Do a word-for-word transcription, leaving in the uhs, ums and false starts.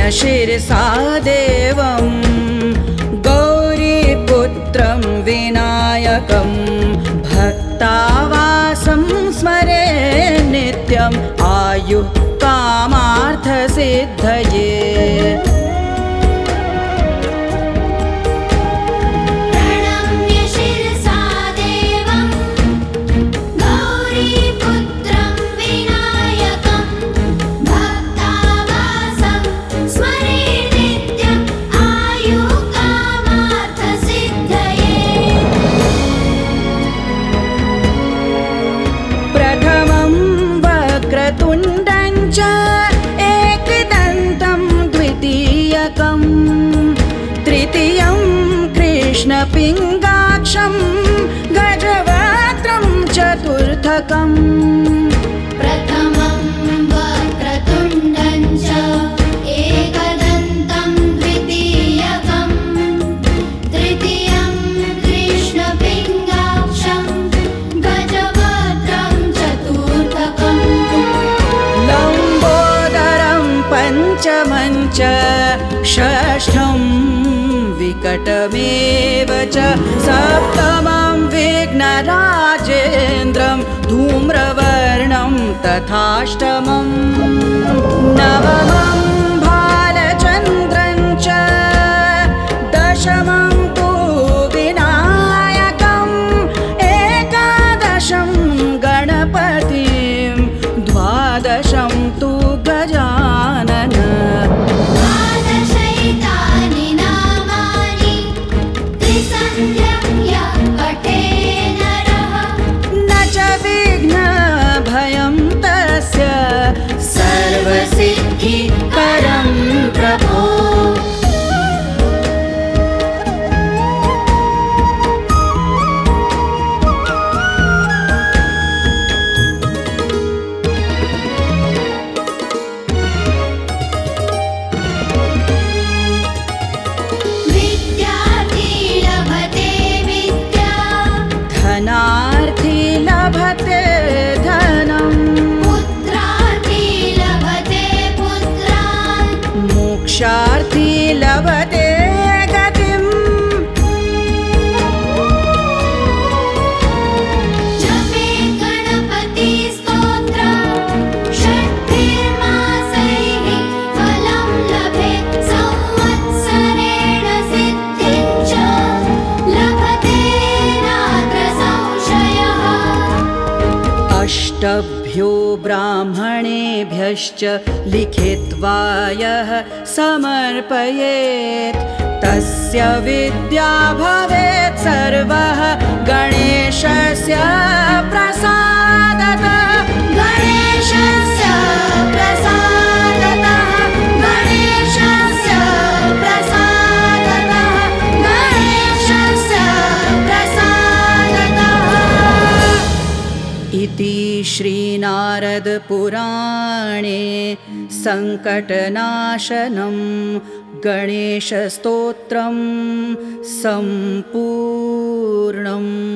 शिरसा देवं गौरीपुत्रं विनायकं भक्तावासं स्मरे नित्यम् आयुः कामार्थसिद्धये। तुण्डञ्च एकदन्तं द्वितीयकं तृतीयं कृष्णपिङ्गाक्षं गजवक्त्रं चतुर्थकम्। प्रथमं वक्रतुण्डञ्च एकदन्तं द्वितीयकं तृतीयं कृष्णपिङ्गाक्षं गजवक्त्रं चतुर्थकम्। पञ्चमञ्च षष्ठं विकटमेव च सप्तमं विघ्नराजेन्द्रं धूम्रवर्णं तथाष्टमं नवमं भालचन्द्रं च दशमं तु विनायकम् एकादशं गणपतिं द्वादशं तु गजानन। द्वादशैतानि नामानि त्रिसन्ध्यं यः पठेत् नरः न च विघ्नभयं तस्य सर्वसिद्धिकरं प्रभो। धनार्थी लभते धनं पुत्रार्थी लभते पुत्रान् मोक्षार्थी लभते गतिम्। जपे गणपति स्तोत्रं षट्भिर्मासैः फलं लभेत् संवत्सरेण सिद्धिं च लभते नात्र संशयः। अष्टभ्यो ब्राह्मणेभ्यश्च लिखित्वा यः समर्पयेत् तस्य विद्या भवेत् सर्वः गणेशस्य प्रसादतः। गणेशस्य प्रसादतः गणेशस्य प्रसादतः गणेशस्य प्रसादतः। इति श्रीनारदपुराणे सङ्कटनाशनं गणेशस्तोत्रं सम्पूर्णम्।